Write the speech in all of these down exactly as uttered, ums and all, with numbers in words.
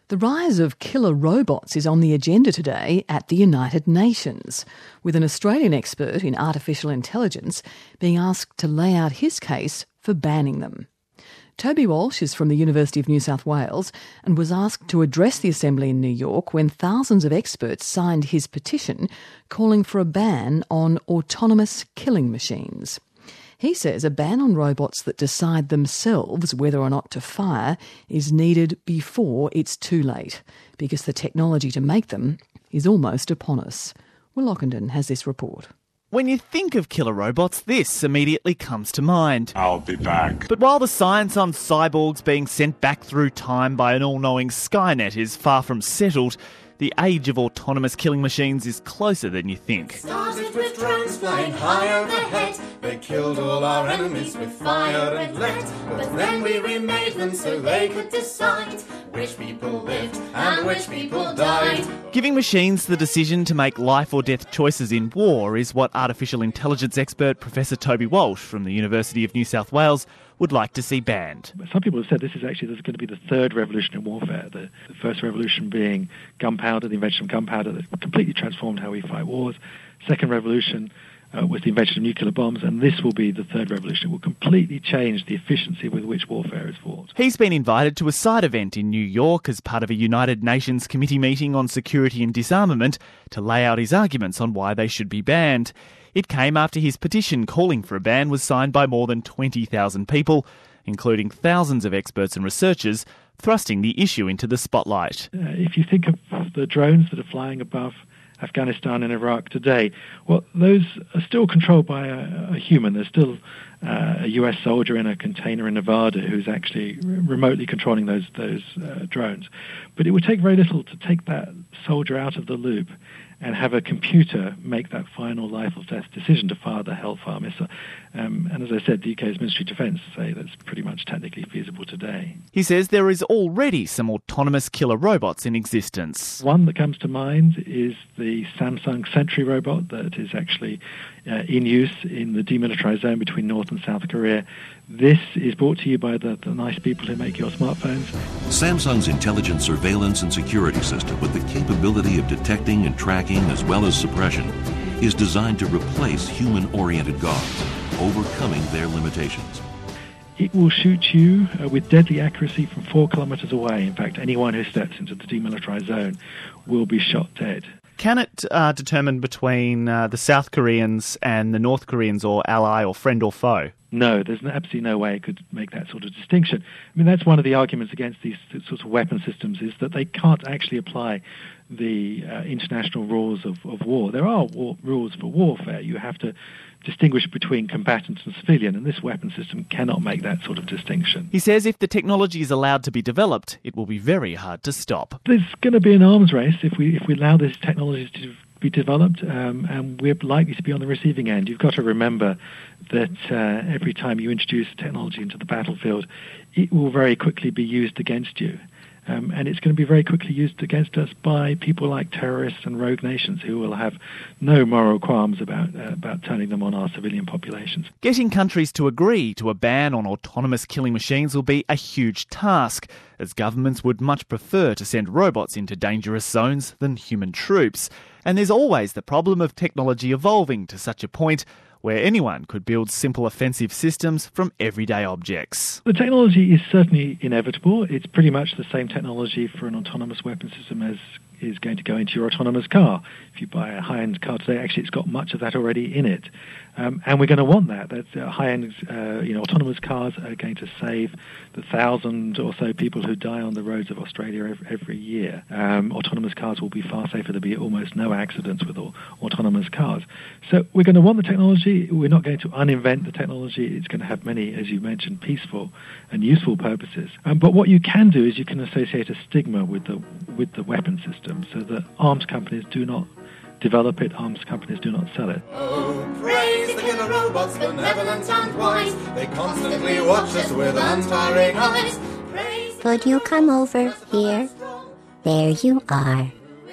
The rise of killer robots is on the agenda today at the United Nations, with an Australian expert in artificial intelligence being asked to lay out his case for banning them. Toby Walsh is from the University of New South Wales and was asked to address the Assembly in New York when thousands of experts signed his petition calling for a ban on autonomous killing machines. He says a ban on robots that decide themselves whether or not to fire is needed before it's too late, because the technology to make them is almost upon us. Will Ockenden has this report. When you think of killer robots, this immediately comes to mind. I'll be back. But while the science on cyborgs being sent back through time by an all-knowing Skynet is far from settled, the age of autonomous killing machines is closer than you think. Started with drones flying high overhead. They killed all our enemies with fire and lead. But then we remade them so they could decide which people lived and which people died. Giving machines the decision to make life or death choices in war is what artificial intelligence expert Professor Toby Walsh from the University of New South Wales would like to see banned. Some people have said this is actually this is going to be the third revolution in warfare. The, the first revolution being gunpowder, the invention of gunpowder that completely transformed how we fight wars. Second revolution uh, was the invention of nuclear bombs, and this will be the third revolution. It will completely change the efficiency with which warfare is fought. He's been invited to a side event in New York as part of a United Nations committee meeting on security and disarmament to lay out his arguments on why they should be banned. It came after his petition calling for a ban was signed by more than twenty thousand people, including thousands of experts and researchers, thrusting the issue into the spotlight. Uh, if you think of the drones that are flying above Afghanistan and Iraq today, well, those are still controlled by a, a human. There's still uh, a U S soldier in a container in Nevada who's actually remotely controlling those, those uh, drones. But it would take very little to take that soldier out of the loop and have a computer make that final life or death decision to fire the Hellfire missile. Um, and as I said, the U K's Ministry of Defence say that's pretty much technically feasible today. He says there is already some autonomous killer robots in existence. One that comes to mind is the Samsung Sentry robot that is actually uh, in use in the demilitarised zone between North and South Korea. This is brought to you by the, the nice people who make your smartphones. Samsung's intelligent surveillance and security system, with the capability of detecting and tracking as well as suppression, is designed to replace human-oriented guards, overcoming their limitations. It will shoot you uh, with deadly accuracy from four kilometres away. In fact, anyone who steps into the demilitarised zone will be shot dead. Can it uh, determine between uh, the South Koreans and the North Koreans, or ally or friend or foe? No, there's absolutely no way it could make that sort of distinction. I mean, that's one of the arguments against these sorts of weapon systems, is that they can't actually apply the uh, international rules of, of war. There are war, rules for warfare. You have to distinguish between combatant and civilian, and this weapon system cannot make that sort of distinction. He says if the technology is allowed to be developed, it will be very hard to stop. There's going to be an arms race if we if we allow this technology to be developed, um, and we're likely to be on the receiving end. You've got to remember that uh, every time you introduce technology into the battlefield, it will very quickly be used against you. Um, and it's going to be very quickly used against us by people like terrorists and rogue nations who will have no moral qualms about uh, about turning them on our civilian populations. Getting countries to agree to a ban on autonomous killing machines will be a huge task, as governments would much prefer to send robots into dangerous zones than human troops. And there's always the problem of technology evolving to such a point where anyone could build simple offensive systems from everyday objects. The technology is certainly inevitable. It's pretty much the same technology for an autonomous weapon system as is going to go into your autonomous car. If you buy a high-end car today, actually it's got much of that already in it. Um, and we're going to want that. That's uh, high-end, uh, you know, autonomous cars are going to save the thousand or so people who die on the roads of Australia every, every year. Um, autonomous cars will be far safer. There'll be almost no accidents with all, autonomous cars. So we're going to want the technology. We're not going to uninvent the technology. It's going to have many, as you mentioned, peaceful and useful purposes. Um, but what you can do is you can associate a stigma with the with the weapon system, so that arms companies do not develop it, arms companies do not sell it. Oh, praise the killer robots, benevolent and wise. They constantly watch us with untiring eyes. Praise Could you come over here? There you are.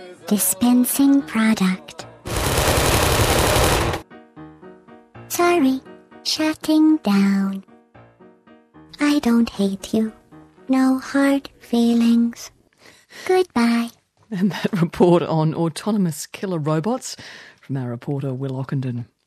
Dispensing product. Sorry, shutting down. I don't hate you. No hard feelings. Goodbye. And that report on autonomous killer robots from our reporter Will Ockenden.